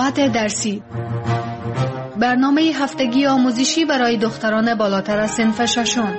ساعت درسی، برنامه هفتگی آموزشی برای دختران بالاتر از صنف ششم.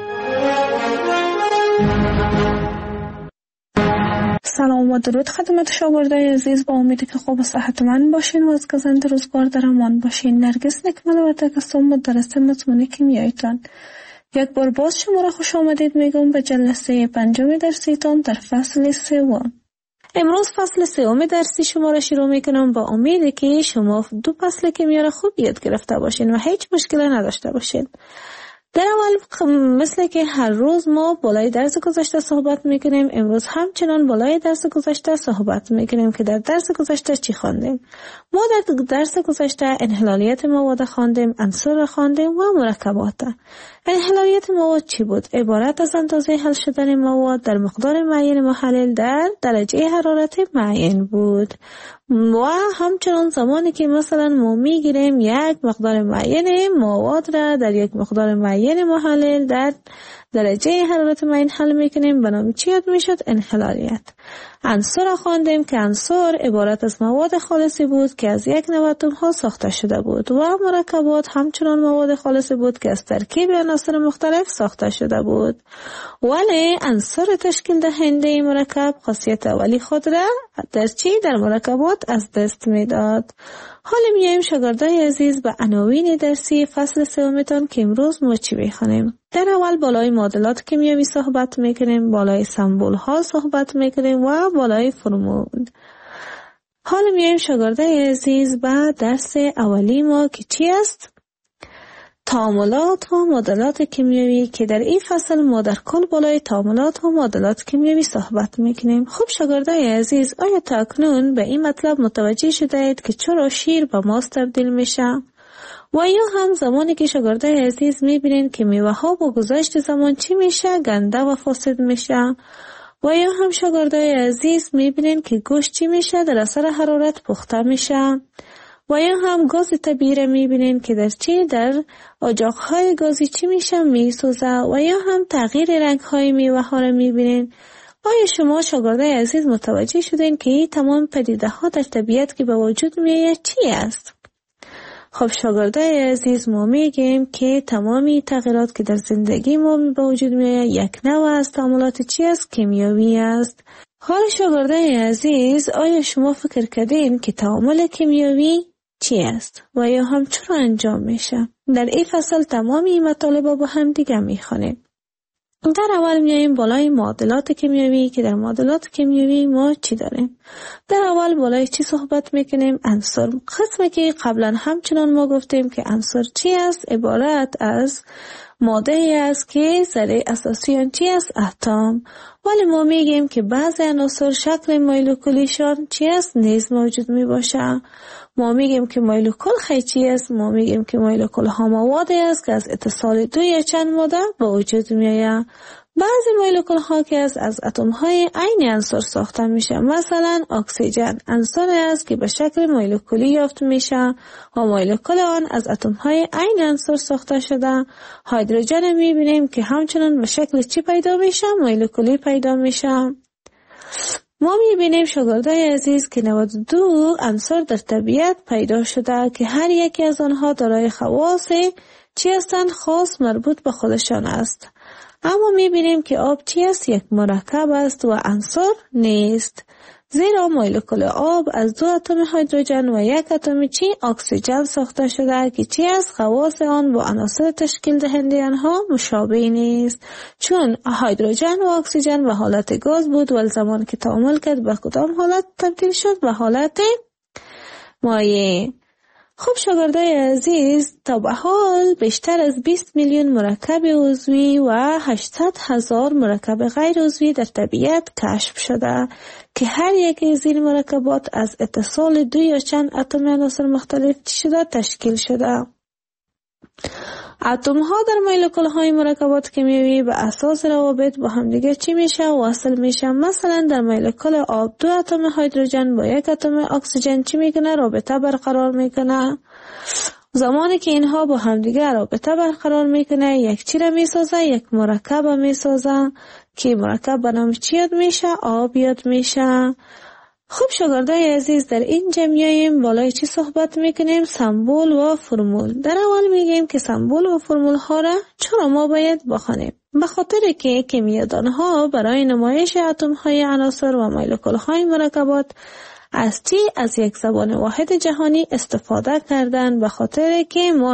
سلام و درود خدمت شاگردای عزیز، با امیدی که خوب و صحتمند باشین و از گذشت روزگار در امان باشین. نرگس نکمل و تکسم مدرس مضمون کیمیاییتان. یک بار باز شما را خوش آمدید میگم به جلسه 5 درسیتان در فصل 3. امروز فصل 3 درسی شما را شروع میکنم با امیدی که شما 2 فصل کیمیا را خوب یاد گرفته باشین و هیچ مشکلی نداشته باشین. در اول مثل که هر روز ما بالای درس گذشته صحبت میکنیم، امروز همچنان بالای درس گذشته صحبت میکنیم که در درس گذشته چی خواندیم. ما در درس گذشته انحلالیت مواد خواندیم، عنصر را خواندیم و مرکبات. انحلالیت مواد چی بود؟ عبارت از اندازه حل شدن مواد در مقدار معین محلل در درجه حرارت معین بود. و همچنان زمانی که مثلا ما میگیریم یک مقدار معین مواد را در یک مقدار معین محلل در درجه حرارت معین حل میکنیم، به نام چی یاد میشد؟ انحلالیت. عنصر را خواندیم که عنصر عبارت از مواد خالصی بود که از یک نوع اتم ها ساخته شده بود و مرکبات همچنان مواد خالصی بود که از ترکیب عناصر مختلف ساخته شده بود. ولی عنصر تشکیل دهنده مرکب خاصیت اولی خود را در مرکبات از دست میداد. حالا میایم شاگردای عزیز به عناوین درسی فصل 3 تان که امروز ما چی بخونیم. در اول بالای معادلات کیمیایی صحبت میکنیم، بالای سمبول ها صحبت میکنیم و بالای فرمول. حالا میایم شاگردای عزیز به درس اولی ما که چی است؟ تعاملات و معادلات کیمیایی، که در این فصل ما در کل بالای تعاملات و معادلات کیمیایی صحبت میکنیم. خب شاگردای عزیز، آیا تا اکنون به این مطلب متوجه شده اید که چرا شیر به ماست تبدیل میشه؟ و یا هم زمانی که شاگردای عزیز میبینین که میوه ها با گذشت زمان چی میشه؟ گنده و فاسد میشه. و یا هم شاگردای عزیز میبینین که گوشت چی میشه؟ در اثر حرارت پخته میشه. و یا هم گاز طبیعی میبینین که در اجاقهای گازی چی میشه؟ میسوزه. و یا هم تغییر رنگهای میوه ها را میبینین. آیا شما شاگردای عزیز متوجه شدین که این تمام پدیده ها در طبیعت که به وجود میآید چی است؟ خب شاگردای عزیز، ما میگیم که تمامی تغییرات که در زندگی ما به وجود میآید یک نوع از تعاملات چی است؟ کیمیایی است. حالا شاگردای عزیز، آیا شما فکر کردین که تعامل کیمیایی چی است و یا هم چرا انجام میشه؟ در این فصل تمامی مطالب با هم دیگه میخونیم. در اول میاییم بالای معادلات کیمیایی، که در معادلات کیمیایی ما چی داریم؟ در اول بالای چی صحبت میکنیم؟ عنصر. قسمی که قبلا همچنان ما گفتیم که عنصر چی است؟ عبارت از ماده ای است که ذره اساسی آن چی است؟ اتم. ولی ما میگیم که بعضی عناصر شکل مولکولیشان چی است؟ نیز موجود می باشه. ما میگیم که مولکول چی است؟ ما میگیم که مولکول ها موادی است که از اتصال 2 یا چند ماده به وجود میآید. بعضی مولکول ها که از اتم های عین عنصر ساخته میشه، مثلا اکسیژن عنصری است که به شکل مولکولی یافت میشه و مولکول آن از اتم های عین عنصر ساخته شده. هیدروژن میبینیم که همچنان به شکل چی پیدا میشه؟ مولکولی پیدا میشه. ما میبینیم شاگردای عزیز که 92 عنصر در طبیعت پیدا شده که هر یکی از آنها دارای خواص چی هستند؟ خاص مربوط به خودشان است. اما میبینیم که آب چی است؟ یک مرکب است و عنصر نیست، زیرا مولکول آب از 2 اتم هیدروژن و 1 اتم چی؟ اکسیژن ساخته شده که چی است؟ خواص آن با عناصر تشکیل دهنده آنها مشابه نیست، چون هیدروژن و اکسیژن به حالت گاز بود و زمان که تعامل کرد به کدام حالت تبدیل شد؟ به حالت مایع. خب شاگردای عزیز، تا به حال بیشتر از 20 میلیون مرکب عضوی و 800,000 مرکب غیر عضوی در طبیعت کشف شده که هر یکی از این مرکبات از اتصال 2 یا چند اتم عناصر مختلف تشکیل شده. اتم ها در مولکول های مرکبات کیمیایی به اساس روابط با همدیگه چی میشه؟ وصل میشه. مثلا در مولکول آب 2 اتم هیدروژن با 1 اتم اکسیژن چی میکنه؟ رابطه برقرار میکنه. زمانی که اینها با همدیگه رابطه برقرار میکنه، یک چی را میسازه؟ یک مرکب میسازه که مرکب به نام چی یاد میشه؟ آب یاد میشه. خب شاگردای عزیز، در اینجا میاییم بالای چی صحبت میکنیم؟ سمبول و فرمول. در اول میگیم که سمبول و فرمول ها را چرا ما باید بخوانیم؟ به خاطر که کیمیادان ها برای نمایش اتم های عناصر و مولکول های مرکبات از یک زبان واحد جهانی استفاده کردن، به خاطر که ما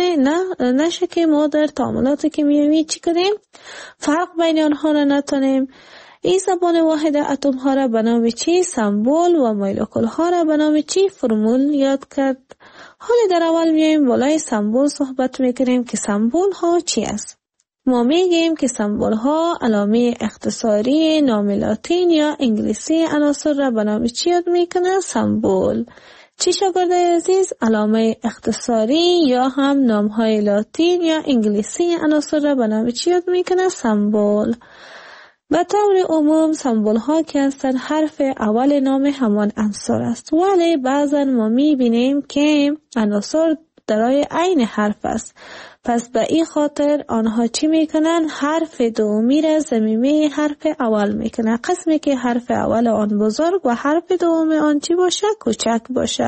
نشه که ما در تعاملات کیمیایی چی کنیم؟ فرق بین آنها را نتونیم. این زبان واحد اتم ها را به نام چی؟ سمبول و مولکول ها را به نام چی؟ فرمول یاد کرد. حالا در اول میایم بالای سمبول صحبت میکنیم که سمبول ها چی است. ما میگیم که سمبول ها علامه اختصاری نام لاتین یا انگلیسی عناصر را به نام چی یاد میکنه؟ سمبول. چی شاگردای عزیز؟ علامه اختصاری یا هم نام های لاتین یا انگلیسی عناصر را به نام چی یاد میکنه؟ سمبول. به طور عموم سمبول ها که هستند حرف اول نام همان عنصر است، ولی بعضا ما میبینیم که عناصر درای عین حرف است. پس به این خاطر آنها چی میکنن؟ حرف دومی را ضمیمه حرف اول میکنن، قسمی که حرف اول آن بزرگ و حرف دوم آن چی باشه؟ کوچک باشه.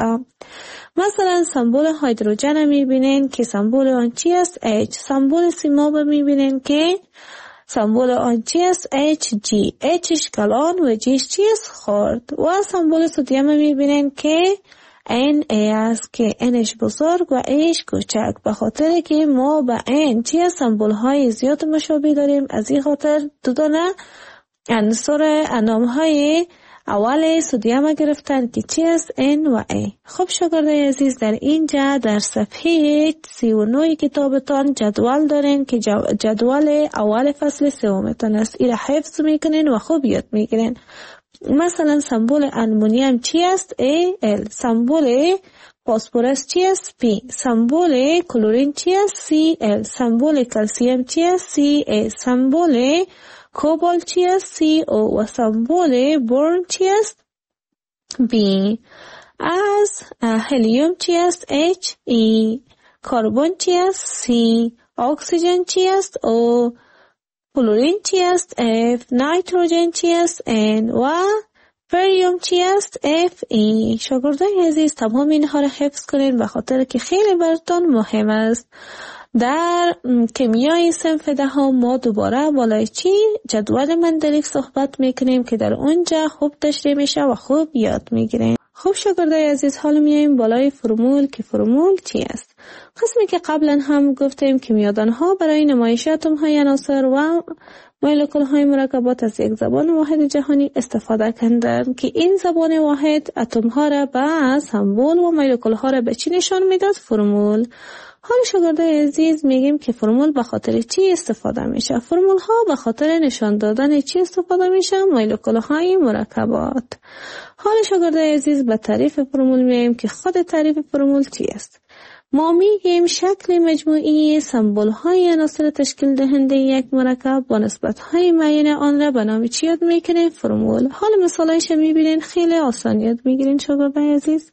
مثلا سمبول هیدروژن میبینین که سمبول آن چی است؟ H. سمبول سیماب میبینین که سمبول آن چی است؟ Hg. Hش کلان و Gش چی است؟ خرد. و سمبول سدیم میبینین که Na است که Nش بزرگ و Aش کوچک، به خاطر که ما به N چی است؟ سمبول های زیاد مشابه داریم، از این خاطر دو دانه عنصر نام های اول سدیم گرفتن که چی است؟ N و A. خب شاگردای عزیز، در اینجا در صفحه 39 کتابتان جدول دارین که جدول اول فصل سومتان است. این را حفظ میکنین و خوب یاد میگیرین. مثلا سمبول امونیم چی است؟ Al. سمبول فسفرس چی است؟ P. سمبول کلورین چی است؟ Cl. سمبول کلسیم چی است؟ Ca. سمبول کوبالت چی است؟ CO. و سمبول برون چی است؟ B. از هلیوم چی است؟ He. کربن چی است؟ C. اکسیژن چی است؟ O. کلورین چی است؟ F. نیتروژن چی است؟ N. و بریوم چی است؟ Fe. شاگردای عزیز، تمام اینها را حفظ کنین به خاطر که خیلی براتون مهم است. در کیمیای صنف دهم ما دوباره بالای چی؟ جدول مندلیف صحبت میکنیم که در اونجا خوب تشریح میشه و خوب یاد میگیریم. خب شاگردای عزیز، حالا میایم بالای فرمول که فرمول چی است. قسمی که قبلا هم گفتیم کیمیادان ها برای نمایش اتم های عناصر و مولکول های مرکبات از یک زبان واحد جهانی استفاده کردند که این زبان واحد اتم ها را به سمبول و مولکول ها را به چی نشان میداد؟ فرمول. حالا شاگردای عزیز میگیم که فرمول به خاطر چی استفاده میشه؟ فرمول ها به خاطر نشان دادن چی استفاده میشه؟ مولکول های مرکبات. حالا شاگردای عزیز به تعریف فرمول میگیم که خود تعریف فرمول چی است؟ ما میگیم شکل مجموعی سمبول های عناصر تشکیل دهنده یک مرکب با نسبت های معین آن را به نام چی یاد میکنه؟ فرمول. حالا مثالایش میبینین خیلی آسان یاد میگیرین شاگردای عزیز.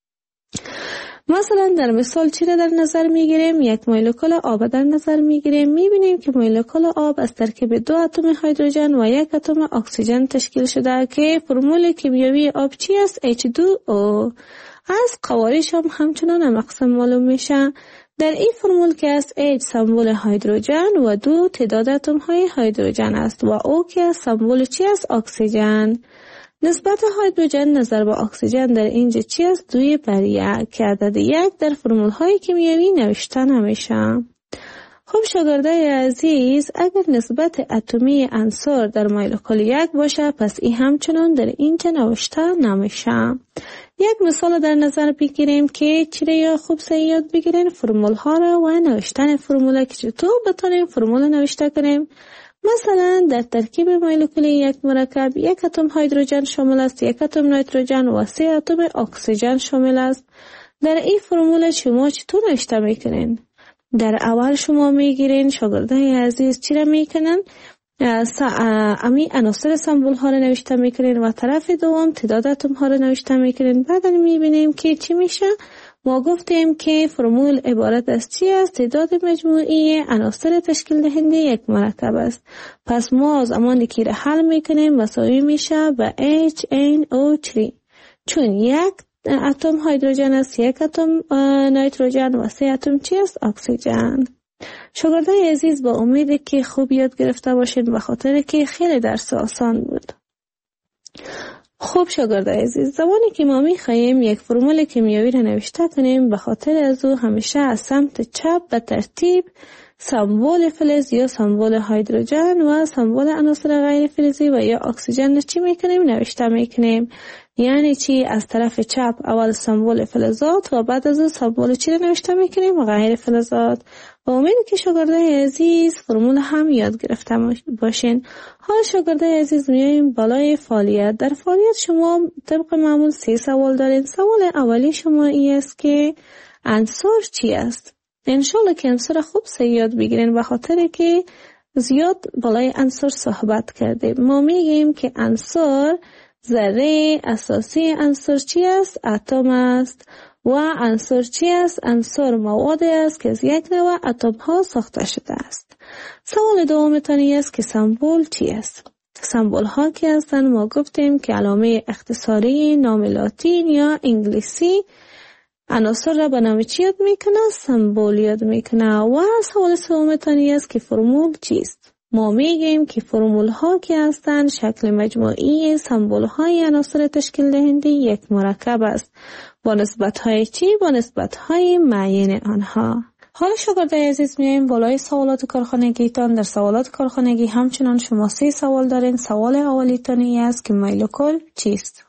مثلا در مثال چی را در نظر میگیریم؟ یک مولکول آب در نظر میگیریم. میبینیم که مولکول آب از ترکیب 2 اتم هیدروژن و 1 اتم اکسیژن تشکیل شده که فرمول کیمیایی آب چی است؟ H2O. از قوارش هم همچنان مقسم معلوم میشه. در این فرمول که است H سمبول هیدروژن و 2 تعداد اتم های هیدروژن است و O که سمبول چی است؟ اکسیژن. نسبت هیدروژن نظر به اکسیژن در اینجا چی است؟ 2:1 که عدد 1 در فرمول های کیمیایی نوشته نمیشه. خب شاگردای عزیز، اگر نسبت اتمی عنصر در مولکول 1 باشه، پس این همچنان در اینجا نوشته نمیشه. یک مثال در نظر بگیریم که چرا خوب یاد بگیرین فرمول ها را و نوشتن فرمول که چطور بتونیم فرمول نوشته کنیم. مثلا در ترکیب مولکول یک مرکب 1 اتم هیدروژن شامل است، 1 اتم نیتروژن و 3 اتم اکسیژن شامل است. در این فرمول شما چطور نوشته میکنین؟ در اول شما میگیرین شاگردای عزیز چی را میکنن؟ امی عناصر سمبول ها را نوشته میکنین و طرف دوم تعداد اتم ها را نوشته میکنین. بعد میبینیم که چی میشه؟ ما گفتیم که فرمول عبارت از چی است؟ تعداد مجموعی عناصر تشکیل دهنده یک مرکب است. پس ما زمانی که را حل میکنیم مساوی میشه به HNO3، چون یک اتم هیدروژن است، یک اتم نیتروژن و 3 اتم چی است؟ اکسیژن. شاگردای عزیز با امید که خوب یاد گرفته باشید، به خاطر که خیلی درس آسان بود. خوب شاگردای عزیز، زمانی که ما میخواهیم یک فرمول کیمیایی را نوشته کنیم، به خاطر از او همیشه از سمت چپ به ترتیب سمبل فلز یا سمبل هیدروژن و سمبل عناصر غیر فلزی و یا اکسیژن چی میکنیم؟ نوشته میکنیم. یعنی چی؟ از طرف چپ اول سمبل فلزات و بعد از اون سمبل چی رو نوشته میکنیم؟ غیر فلزات. و امید که شاگردای عزیز فرمول هم یاد گرفته باشین. حالا شاگردای عزیز میایم بالای فعالیت. در فعالیت شما طبق معمول 3 سوال دارین. سوال اولی شما این است که عنصر چی است؟ انشالله که عنصر خوب یاد بگیرین، به خاطر که زیاد بالای عنصر صحبت کردیم. ما میگیم که عنصر ذره اساسی عنصر چی است؟ اتم است. و عنصر چی است؟ عنصر مواد است که از یک نوع اتم ها ساخته شده است. سوال دومتانی است که سمبل چی است؟ سمبل ها که هستند؟ ما گفتیم که علامه اختصاری نام لاتین یا انگلیسی عناصر را به نام چی یاد میکنه؟ سمبل یاد میکنه. و سوال سومتانی است که فرمول چیست؟ ما میگیم که فرمول ها که هستند شکل مجموعی سمبل های عناصر تشکیل دهنده یک مرکب است. با نسبت های چی؟ با نسبت های معین آنها. حالا شاگردای عزیز میایم بالای سوالات کارخانگیتان. در سوالات کارخانگی همچنان شما 3 سوال دارین. سوال اولیتانی است که مایلوکول چیست؟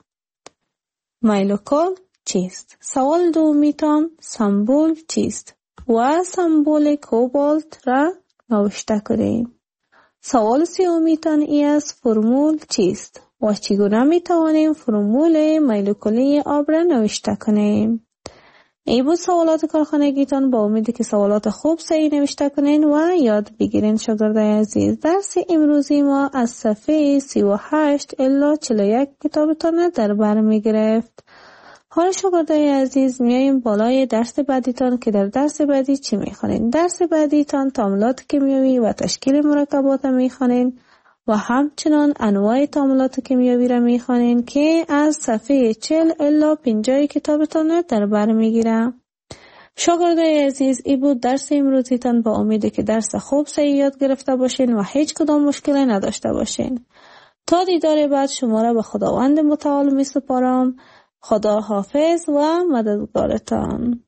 مایلوکول چیست؟ سوال دومیتان سمبل چیست؟ و سمبل کوبالت را نوشته کنیم. سوال سومیتان ای است فرمول چیست؟ و چگونه می توانیم فرمول مایلوکولی آب را نوشته کنیم؟ ای بود سوالات کارخانگیتان. با امیدی که سوالات خوب صحیح نوشته کنین و یاد بگیرین. شاگردای عزیز، درس امروزی ما از صفحه 38 الی 41 کتابتان در بر می گرفت. حالا شاگردای عزیز میاییم بالای درس بعدیتان که در درس بعدی چی میخوانین؟ درس بعدیتان تعاملات کیمیایی و تشکیل مرکبات میخوانین و همچنان انواع تعاملات کیمیایی را میخوانین که از صفحه 40 الی 50 کتابتان در بر میگیره. شاگردای عزیز، این بود درس امروزیتان. با امیده که درس خوب صحیح یاد گرفته باشین و هیچ کدام مشکلی نداشته باشین. تا دیدار بعد شما را به خداوند متعال می سپارم. خدا حافظ و مددگارتان.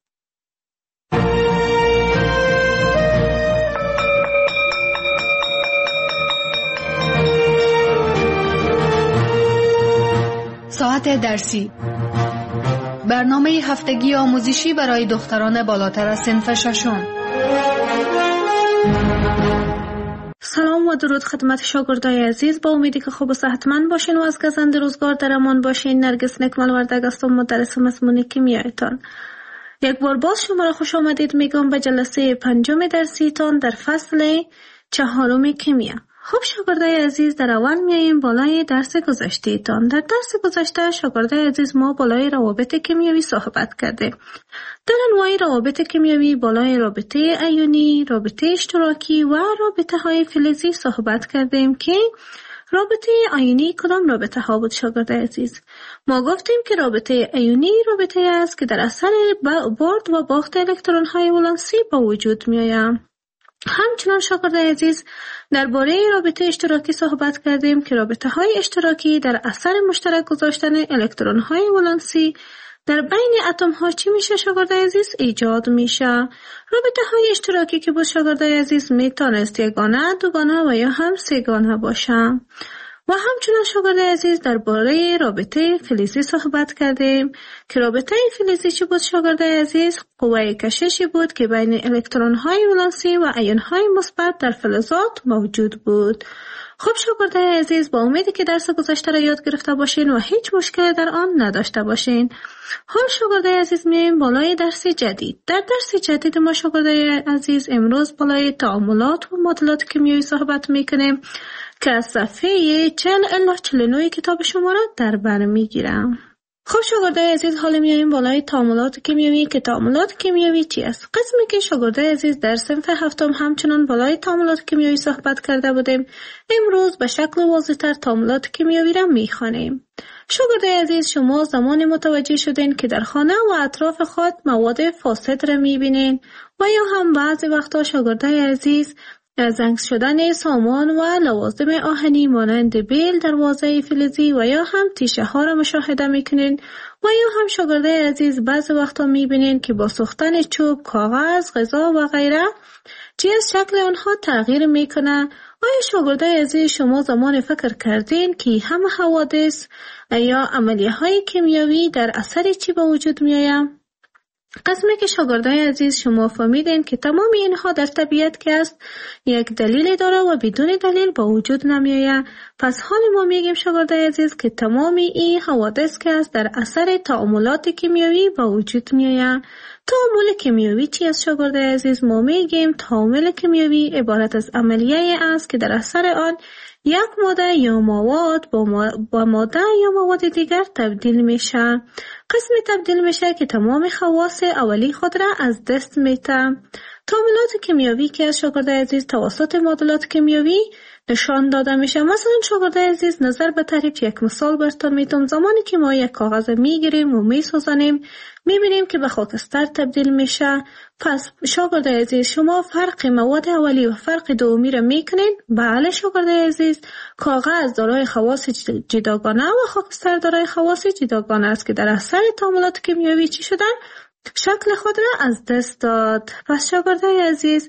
ساعت درسی، برنامه هفتگی آموزشی برای دختران بالاتر از صنف ششم. سلام و درود خدمت شاگردای عزیز. با امیدی که خوب و صحتمند باشین و از گزند روزگار در امان باشین. نرگس نکمل وردگ هستم، مدرس مضمون کیمیایتان. یک بار باز شما را خوش آمدید میگم به جلسه 5 درسیتان در فصل 4 کیمیا. خب شاگردای عزیز، در اول میاییم بالای درس گذشته‌تان. در درس گذشته شاگردای عزیز ما بالای روابط کیمیایی صحبت کرده. در انواع روابط کیمیایی بالای رابطه ایونی، رابطه اشتراکی و رابطه های فلزی صحبت کردیم که رابطه ایونی کدام رابطه ها بود شاگردای عزیز؟ ما گفتیم که رابطه ایونی رابطه است که در اثر برد و باخت الکترون های ولانسی به وجود می آید. همچنان شاگردای عزیز درباره رابطه اشتراکی صحبت کردیم که رابطه های اشتراکی در اثر مشترک گذاشتن الکترون های ولانسی در بین اتم ها چی میشه شاگردای عزیز؟ ایجاد میشه. رابطه های اشتراکی که بود شاگردای عزیز میتونست یگانه، دوگانه و یا هم سه‌گانه باشه. و همچنان شاگردای عزیز درباره رابطه فلزی صحبت کردیم که رابطه فلزی چی بود شاگردای عزیز؟ قوه کششی بود که بین الکترون های ولانسی و ایون های مثبت در فلزات موجود بود. خب شاگردای عزیز، با امیدی که درس گذشته را یاد گرفته باشین و هیچ مشکلی در آن نداشته باشین. حال شاگردای عزیز میایم بالای درس جدید. در درس جدید ما شاگردای عزیز امروز بالای تعاملات و معادلات کیمیایی صحبت میکنیم که از صفحه 40 الی 49 کتاب شما را در بر میگیرم. خب شاگردای عزیز، حالا میایم بالای تعاملات کیمیایی که تعاملات کیمیایی چی است. قسمی که شاگردای عزیز در صنف هفتم همچنان بالای تعاملات کیمیایی صحبت کرده بودیم، امروز به شکل واضح‌تر تعاملات کیمیایی را میخوانیم. شاگردای عزیز، شما زمان متوجه شدین که در خانه و اطراف خود مواد فاسد را میبینین و یا هم بعضی وقتا شاگردای عزیز زنگ شدن سامان و لوازم آهنی مانند بیل، دروازه فلزی و یا هم تیشه ها را مشاهده میکنین و یا هم شاگردای عزیز بعضی وقتا میبینین که با سوختن چوب، کاغذ، غذا و غیره چیز شکل آنها تغییر میکنه. آیا شاگردای عزیز شما زمان فکر کردین که همه حوادث یا عملیه های کیمیایی در اثر چی به وجود میآید؟ قسمی که شاگردای عزیز شما فهمیدین که تمام اینها در طبیعت که است یک دلیل داره و بدون دلیل با وجود نمیآید. پس حال ما میگیم شاگردای عزیز که تمام این حوادث که است در اثر تعاملات کیمیایی با وجود میآید. تعامل کیمیایی چی است شاگردای عزیز؟ ما میگیم تعامل کیمیایی عبارت از عملیه است که در اثر آن یک ماده یا مواد با ماده یا مواد دیگر تبدیل میشه. قسم تبدیل میشه که تمام خواص اولی خود را از دست میده. تعاملات کیمیایی که از شاگردای عزیز توسط معادلات کیمیایی نشان داده میشه. مثلا شاگردای عزیز، نظر به تعریف یک مثال براتون میتونم. زمانی که ما یک کاغذ میگیریم و میسوزانیم میبینیم که به خاکستر تبدیل میشه. پس شاگردای عزیز، شما فرق مواد اولی و فرق دومی را میکنین؟ بله شاگردای عزیز، کاغذ دارای خواص جداگانه و خاکستر دارای خواص جداگانه است که در اثر تعاملات کیمیایی چی شدن؟ شکل خود را از دست داد. پس شاگردای عزیز،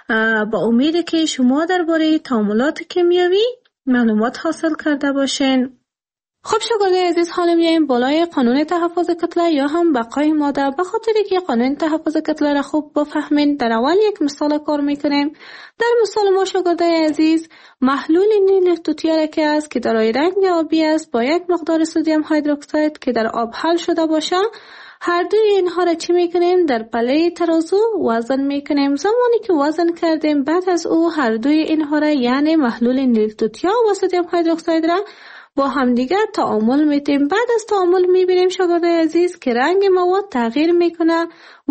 با امید که شما درباره تعاملات کیمیایی معلومات حاصل کرده باشین. خب شاگردای عزیز، حالا میایم بالای قانون تحفظ کتله یا هم بقای ماده. به خاطر که قانون تحفظ کتله را خوب بفهمین، در اول یک مثال کار میکنیم. در مثال ما شاگردای عزیز، محلول نیل توتیا که است که در رنگ آبی است با یک مقدار سدیم هیدروکساید که در آب حل شده باشه، هر دوی اینها را چی میکنیم؟ در پله ترازو وزن میکنیم. زمانی که وزن کردیم، بعد از او هر دوی اینها را یعنی محلول نیل توتیا و سدیم هیدروکساید را با همدیگر تعامل میتیم. بعد از تعامل میبینیم شاگردای عزیز که رنگ مواد تغییر میکنه و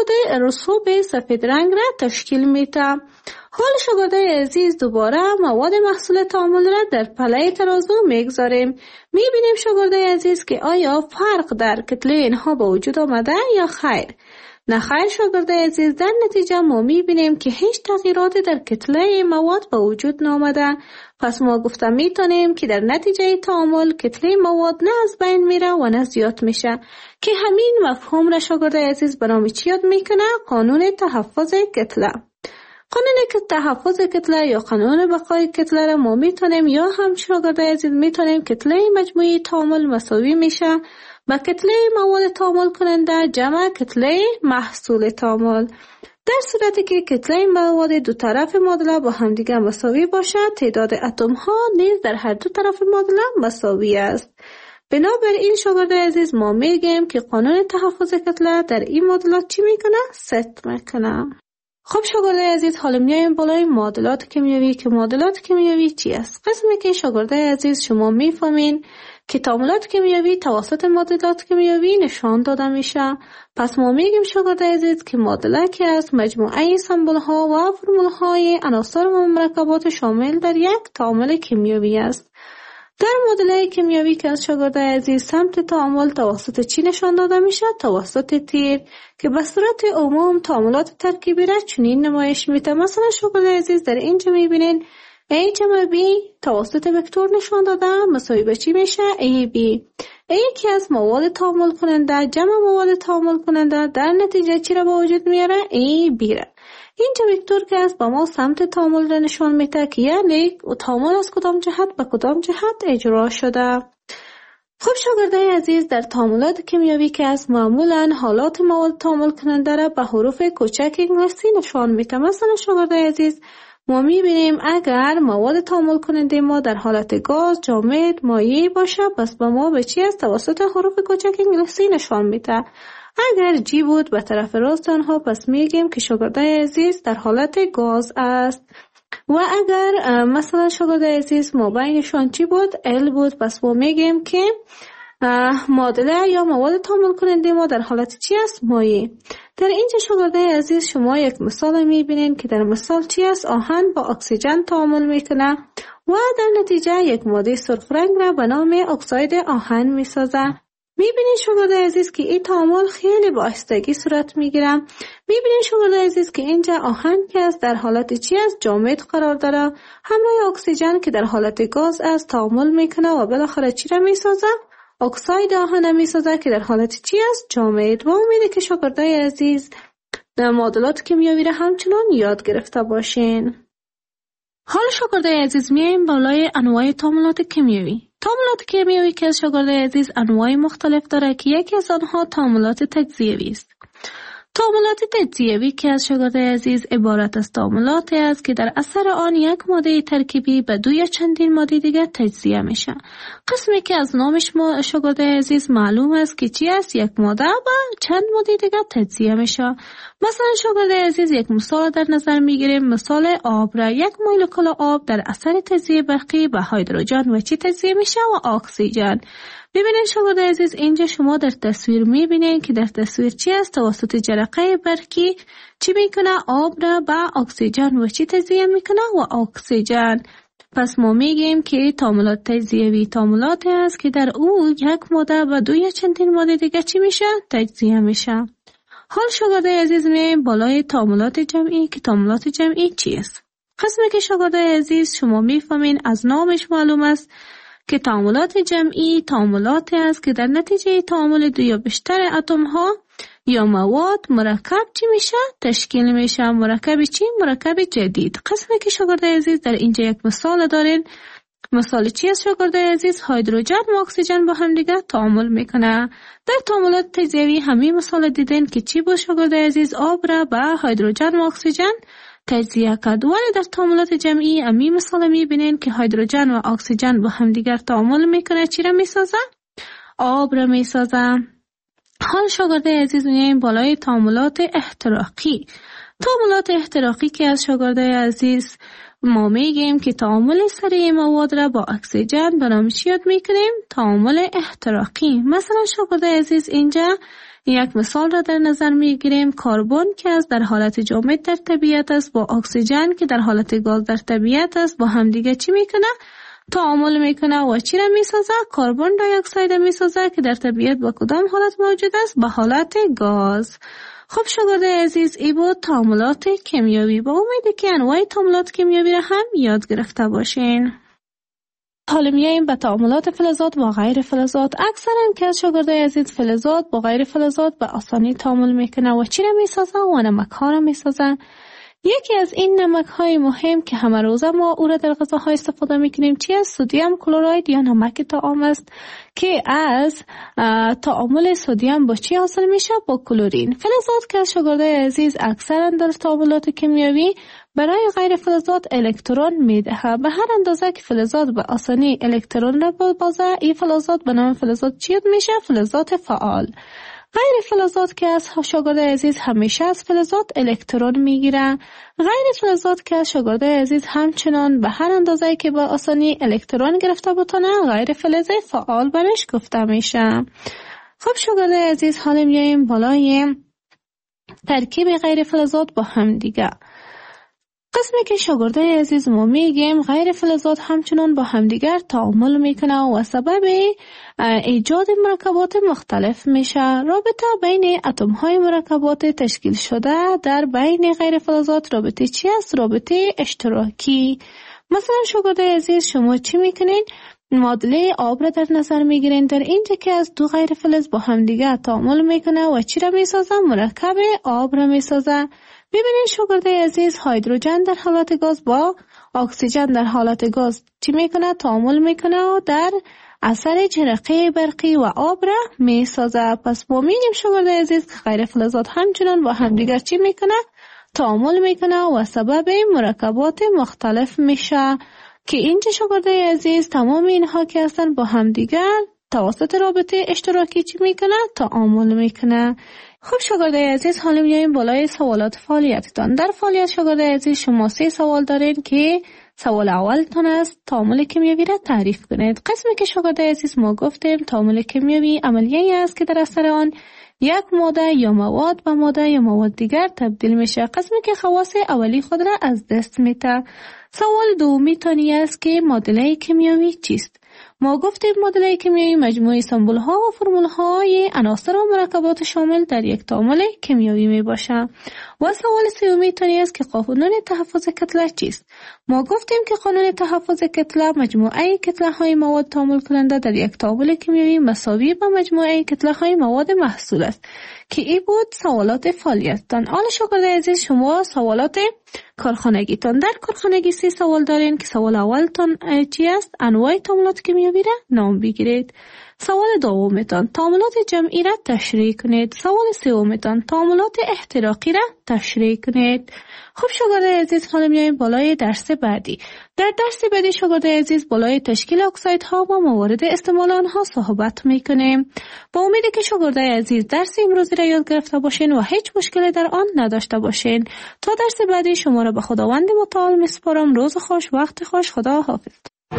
رسوب سفید رنگ را تشکیل میده. حال شاگردای عزیز، دوباره مواد محصول تعامل را در پله ترازو میگذاریم. میبینیم شاگردای عزیز که آیا فرق در کتله اینها با وجود آمده یا خیر؟ نه خیر شاگردای عزیز، در نتیجه ما میبینیم که هیچ تغییراتی در کتله مواد با وجود نآمده. پس ما گفته میتونیم که در نتیجه تعامل کتله مواد نه از بین میره و نه زیاد میشه، که همین مفهوم را شاگردای عزیز به نام چی یاد میکنه؟ قانون تحفظ کتله. قانون تحفظ کتله یا قانون بقای کتله را ما میتونیم یا هم شاگردای عزیز میتونیم کتله مجموعی تعامل مساوی میشه با کتله مواد تعامل کننده جمع کتله محصول تعامل. در صورتی که کتله مواد دو طرف معادله با همدیگر مساوی باشه، تعداد اتم ها نیز در هر دو طرف معادله مساوی است. بنابراین شاگردای عزیز، ما میگیم که قانون تحفظ کتله در این معادلات چی میکنه؟ ست میکنه. خب شاگردای عزیز، حالا میایم بالای معادلات کیمیایی که معادلات کیمیایی چی است. قسمی که شاگردای عزیز شما میفهمین که تعاملات کیمیایی توسط معادلات کیمیایی نشان داده میشه. پس ما میگیم شاگردای عزیز که معادله که است مجموعه سمبل ها و فرمول های عناصر و مرکبات شامل در یک تعامل کیمیایی است. در معادله کیمیایی که از شاگردای عزیز سمت تعامل توسط چی نشان داده میشه؟ توسط تیر، که به صورت عموم تعاملات ترکیبی را چنین نمایش میده. مثلا شاگردای عزیز در اینجا میبینین A جمع B توسط وکتور نشان داده مساوی به چی میشه؟ AB. A که از مواد تعامل کننده جمع مواد تعامل کننده در نتیجه چی را با وجود میاره؟ AB را. اینجا وکتور که است با ما سمت تعامل را نشان میده که یعنی تعامل از کدام جهت به کدام جهت اجرا شده. خب شاگردای عزیز، در تعاملات کیمیایی که است معمولا حالات مواد تعامل کننده را به حروف کوچک انگلیسی نشان میده. مثلا شاگردای عزیز، ما میبینیم اگر مواد تعامل کننده ما در حالت گاز، جامد، مایع باشه، پس با ما به چی است؟ توسط حروف کوچک انگلیسی نشان میده. اگر جی بود به طرف راست آنها، پس میگیم که شاگردای عزیز در حالت گاز است. و اگر مثلا شاگردای عزیز ما بینشان چی بود؟ ال بود، پس ما میگیم که معادله یا مواد تعامل کننده ما در حالت چی است؟ مایع. در اینجا شاگردای عزیز شما یک مثال میبینین که در مثال چی است؟ آهن با اکسیژن تعامل میکنه و در نتیجه یک ماده سرخ رنگ را به نام اکساید آهن میسازه. میبینید شاگردای عزیز که این تعامل خیلی با آهستگی صورت میگیره. میبینید شاگردای عزیز که اینجا آهن که است در حالت چی است؟ جامد قرار داره، همراه اکسیژن که در حالت گاز است تعامل میکنه و بالاخره چی را میسازه؟ اکساید آهن میسازه که در حالت چی است؟ جامد. و امیده که شاگردای عزیز در معادلات کیمیایی را همچنان یاد گرفته باشین. حال شاگردای عزیز میایم بالای انواع تعاملات کیمیایی. تعاملات کیمیایی که شاگردای عزیز انواع مختلف داره که یکی از آنها تعاملات تجزیوی است. تعاملات تجزیوی که از شاگردای عزیز عبارت از تعاملاتی است که در اثر آن یک ماده ترکیبی به دو یا چندین ماده دیگر تجزیه میشه. قسمی که از نامش ما شاگردای عزیز معلوم است که چی است؟ یک ماده با چند ماده دیگر تجزیه میشه. مثلا شاگردای عزیز یک مثال در نظر میگیریم، مثال آب را. یک مولکول آب در اثر تجزیه برقی به هیدروژن و چی تجزیه میشه؟ و اکسیژن. ببینید شاگردای عزیز اینجا شما در تصویر میبینید که در تصویر چی است؟ توسط جرقه برقی چی میکنه؟ آب را به اکسیژن و چی تجزیه میکنه؟ و اکسیژن. پس ما میگیم که تعاملات تجزیوی تعاملاتی است که در او یک ماده و دو یا چندین ماده دیگه چی میشه؟ تجزیه میشه. حال شاگردای عزیز میایم بالای تعاملات جمعی که تعاملات جمعی چیست؟ قسمی که شاگردای عزیز شما میفهمین از نامش معلوم است که تعاملات جمعی تعاملاتی است که در نتیجه تعامل دو یا بیشتر اتم ها یا مواد مرکب چی میشه؟ تشکیل میشه. مرکب چی؟ مرکب جدید. قسمی که شاگردای عزیز در اینجا یک مثال دارین. مثال چی است شاگردای عزیز؟ هیدروژن و اکسیژن با هم دیگه تعامل میکنه. در تعاملات تجزیوی همین مثال دیدین که چی بود شاگردای عزیز؟ آب را به هیدروژن و اکسیژن تجزیه کرد. ولی در تعاملات جمعی همین مثال میبینین که هیدروژن و اکسیژن با هم دیگر تعامل میکنه. چی را میسازه؟ آب را میسازه. حال شاگردای عزیز میایم بالای تعاملات احتراقی. تعاملات احتراقی که از شاگردای عزیز ما میگیم که تعامل سریع مواد را با اکسیژن به نام چی یاد میکنیم؟ تعامل احتراقی. مثلا شاگردای عزیز اینجا یک مثال را در نظر میگیریم. کربن که از در حالت جامد در طبیعت است با اکسیژن که در حالت گاز در طبیعت است با هم دیگه چی میکنه؟ تعامل میکنه و چی را میسازه؟ کربن دی اکساید میسازه که در طبیعت با کدام حالت موجود است؟ با حالت گاز. خب شاگردای عزیز ای بود تعاملات کیمیایی. با امید که انواع تعاملات کیمیایی را هم یاد گرفته باشین. حالا میایم به تعاملات فلزات با غیر فلزات. اکثرا که شاگردای عزیز فلزات با غیر فلزات به آسانی تعامل میکنه و چی را میسازه؟ و نمک ها را میسازه. یکی از این نمک های مهم که همه روزه ما او را در غذاها استفاده میکنیم چی است؟ سدیم کلراید یا نمک طعام است که از تعامل سدیم با چی حاصل میشه؟ با کلورین. فلزات که شاگردای عزیز اکثرا در تعاملات کیمیایی برای غیر فلزات الکترون میده. به هر اندازه که فلزات به آسانی الکترون را ببازه این فلزات به نام فلزات چی میشه؟ فلزات فعال. غیر فلزات که از شاگردای عزیز همیشه از فلزات الکترون میگیره. غیر فلزات که از شاگردای عزیز همچنان به هر اندازه که با آسانی الکترون گرفته بتونه غیر فلز فعال برش گفته میشه. خب شاگردای عزیز حالا میایم بالای ترکیب غیر فلزات با هم دیگه. قسمی که شاگردای عزیز ما میگیم غیر فلزات همچنان با همدیگر تعامل میکنه و سبب ایجاد مرکبات مختلف میشه. رابطه بین اتم های مرکبات تشکیل شده در بین غیر فلزات رابطه چی است؟ رابطه اشتراکی. مثلا شاگردای عزیز شما چی میکنین؟ معادله آب را در نظر میگیرین. در اینجا که از دو غیر فلز با همدیگر تعامل میکنه و چی را میسازه؟ مرکب آب را میسازه. ببینید شاگردای عزیز هیدروژن در حالت گاز با اکسیژن در حالت گاز چی میکنه؟ تعامل میکنه و در اثر جرقه برقی و آب را میسازه. پس ما میگیم شاگردای عزیز که غیر فلزات همچنان با همدیگر چی میکنه؟ تعامل میکنه و سبب مرکبات مختلف میشه که اینجا شاگردای عزیز تمام اینها که هستن با همدیگر توسط رابطه اشتراکی چی میکنه؟ تعامل میکنه. خب شاگردای عزیز حالا میایم بالای سوالات فعالیتتان. در فعالیت شاگردای عزیز شما 3 سوال دارین که سوال اولتان است تعامل کیمیایی را تعریف کنید. قسمی که شاگرد عزیز ما گفتیم تعامل کیمیایی عملیه‌ای است که در اثر آن یک ماده یا مواد به ماده یا مواد دیگر تبدیل میشه. قسمی که خواص اولی خود را از دست میده. سوال دومی تانی است که معادله کیمیایی چیست؟ ما گفتیم معادله کیمیایی مجموعه سمبل ها و فرمول های عناصر و مرکبات شامل در یک تعامل کیمیایی می باشه. و سوال سومی تانی است که قانون تحفظ کتله چیست؟ ما گفتیم که قانون تحفظ کتله مجموعه کتله های مواد تعامل کننده در یک تعامل کیمیایی مساوی با مجموعه کتله های مواد محصول است که این بود سوالات فعالیتتان. حالا شاگرد عزیز شما سوالات کارخانگیتان. در کارخانگی 3 سوال دارین که سوال اولتان چی است؟ انواع تعاملات کیمیایی را نام بگیرید. سوال دومتان تعاملات جمعی را تشریح کنید. سوال سومتان تعاملات احتراقی را تشریح کنید. خب شاگرد عزیز حالا میایم بالای درس بعدی. در درس بعدی شاگرد عزیز بالای تشکیل اکسایدها و موارد استعمال آنها صحبت میکنیم. با امیدی که شاگرد عزیز درس امروزی را یاد گرفته باشین و هیچ مشکلی در آن نداشته باشین. تا درس بعدی شما را به خداوند متعال میسپارم. روز خوش، وقت خوش، خدا حافظ.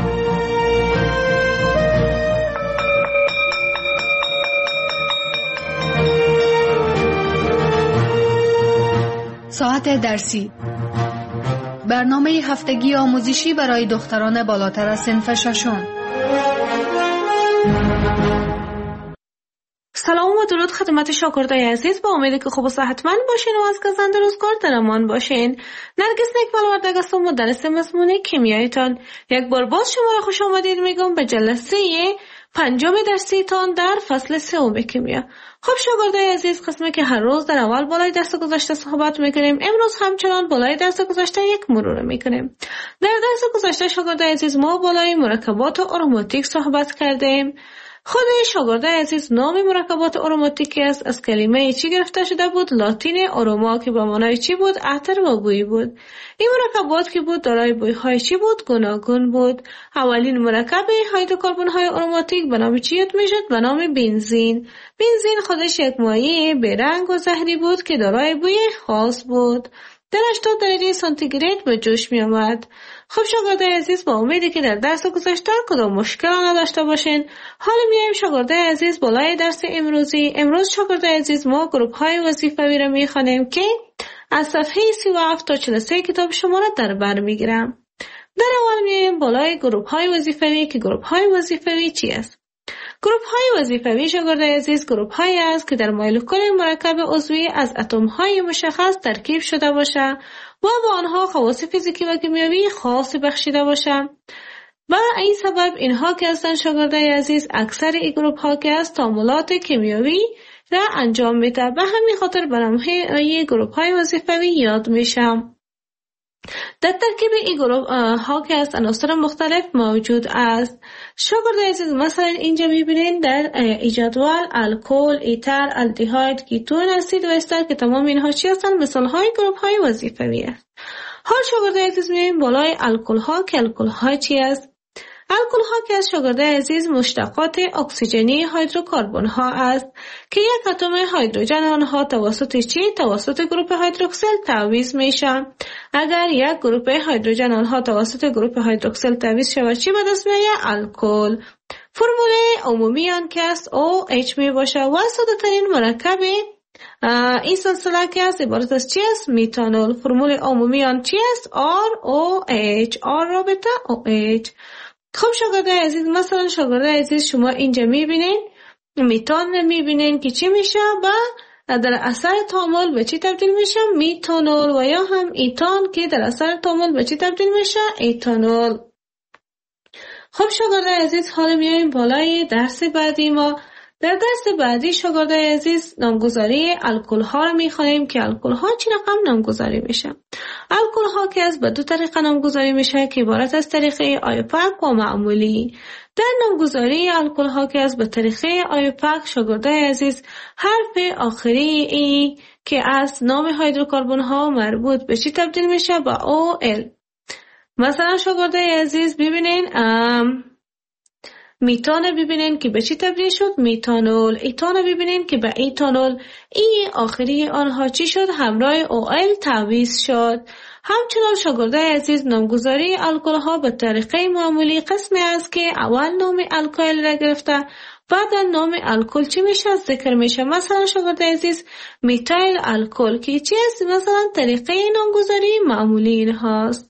ساعت درسی، برنامه هفتگی آموزشی برای دختران بالاتر از صنف ششم. سلام و درود خدمت شاگردای عزیز. با امیدی که خوب و صحتمند باشین و از گزند روزگار در امان باشین. نرگس نیک‌پروردگار هستم، مدرس مضمون کیمیایتان. یک بار باز شما را خوش آمدید میگم به جلسه 5 درسیتان در فصل 3 کیمیا. خب شاگردای عزیز، قسمی که هر روز در اول بالای درس گذشته صحبت میکنیم، امروز همچنان بالای درس گذشته یک مرور میکنیم. در درس گذشته شاگردای عزیز ما بالای مرکبات آروماتیک صحبت کردیم. خود شاگرد عزیز نام مرکبات آروماتیکی است از کلمه چی گرفته شده بود؟ لاتین آروما که به معنای چی بود؟ عطر و بوی بود. این مرکبات که بود دارای بوی‌های چی بود؟ گوناگون بود. اولین مرکب هیدروکربن‌های آروماتیک به نام چی یاد میشد؟ به نام بنزین. بنزین خودش یک مایع بیرنگ و زهری بود که دارای بوی خاص بود. در 80 درجه سانتیگراد به جوش می آمد. خب شاگرد عزیز، با امیدی که در درس گذشته کدام مشکل نداشته باشین، حالا میایم شاگرد عزیز بالای درس امروزی. امروز شاگرد عزیز ما گروپ های وظیفوی را میخوانیم که از صفحه 37 تا 43 کتاب شما را در بر میگیرم. در اول میایم بالای گروپ های وظیفوی که گروپ های وظیفوی چی است؟ گروپ های وظیفوی شاگرد عزیز گروپ هایی است که در مولکول مرکب عضوی از اتم های مشخص ترکیب شده باشه و با آنها خواص فیزیکی و کیمیایی خاص بخشیده باشه. برای این سبب اینها که هستند شاگرد عزیز، اکثر این گروپ ها که است تعاملات کیمیایی را انجام میده. به همین خاطر به نام گروپ های وظیفوی یاد میشم. در ترکیب این گروه ها که از عناصر مختلف موجود است. شاگرد عزیز مثلا اینجا میبینین در جدول الکل، ایتر، الدیهاید، کیتون، اسید و استر که تمام اینها چی هستند؟ مثال های گروه های وظیفوی است. حال شاگرد عزیز میبینیم بالای الکل ها که الکل ها چی است؟ الکل ها که از شاگرد عزیز مشتقات اکسیژنی هیدروکربن ها است که یک اتم هیدروژن آنها توسط چی؟ توسط گروپ هیدروکسیل تعویض میشه. اگر یک گروپ هیدروژن آنها توسط گروپ هیدروکسیل تعویض شود چی به دست میآید؟ الکل. فرمول عمومی آن که است OH می باشه و ساده ترین مرکب این سلسله که است عبارت از چی است؟ میتانول. فرمول عمومی آن چی است؟ ROH. R رابطه OH. خب شاگرد عزیز مثلا شاگرد عزیز شما اینجا میبینین میتان میبینین که چی میشه و در اثر تعامل به چی تبدیل میشه؟ میتانول. و یا هم ایتان که در اثر تعامل به چی تبدیل میشه؟ ایتانول. خب شاگرد عزیز حالا میایم بالای درس بعدی ما. در درس بعدی شاگرد عزیز نامگذاری الکل ها رو میخوانیم که الکل ها چی رقم نامگذاری میشه. الکل ها که از به 2 طریقه نامگذاری میشه که عبارت از طریقه آیوپک و معمولی. در نامگذاری الکل ها که از به طریقه آیوپک شاگرد عزیز حرف آخری ای که از نام هیدروکربن ها مربوط به چی تبدیل میشه؟ با OL. مثلا شاگرد عزیز ببینین میتان ببینین که به چی تبدیل شد؟ میتانول. ایتان ببینین که به ایتانول. این آخری آنها چی شد؟ همراه OL تعویض شد. همچنان شاگردای عزیز نامگذاری الکل ها به طریقه معمولی قسمی است که اول نام الکل را گرفته بعد نام الکل چی میشه ذکر میشه. مثلا شاگردای عزیز میتایل الکل که چی است؟ مثلا طریقه نامگذاری معمولی این هاست.